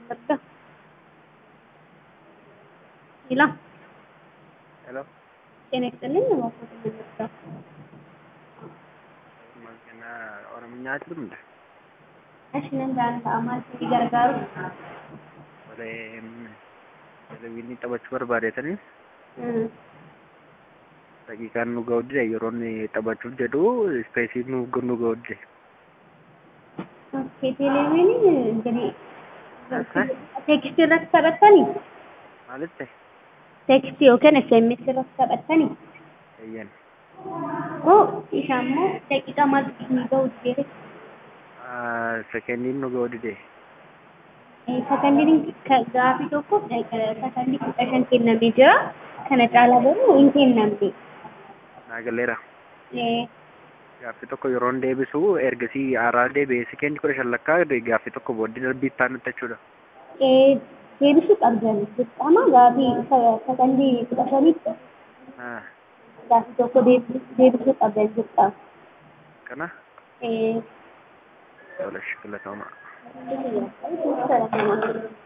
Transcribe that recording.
Betul. Hilang. Hello, Connectnya mau foto betul. makina Oromiyyaa jirumdha. Ashinan dan amal sini gargaaru. Malee televiizyinii taphachuu barbaadetanii daqiiqaan nu ga'u dide yeroo inni taphachuuf jedhu ispeesii nu ga'u dide. Oke, televiizyinii jadi tekstii irratti taphatanii Maalis ta'e tekstii yookaan SMS irratti taphatanii eeyyan isa immoo daqiiqaa maal ni ga'u dide sekendiin nu ga'u dide. sakandiin gaafii tokko sakandii 15 kennamee jira. Kana caalaa garuu hin kennamne. Naagaleera. Gaaffii tokko yeroo hin deebisu ergasii haaraa deebi'ee sekendii 15 lakkaa gaaffii tokko booddee darbii itti aanutti jechuudha. Deebisuu qabdan dirqama gaafii sakandii 15tti gaafii tokko deebisuu qabdan dirqama. Kana tola, filatama.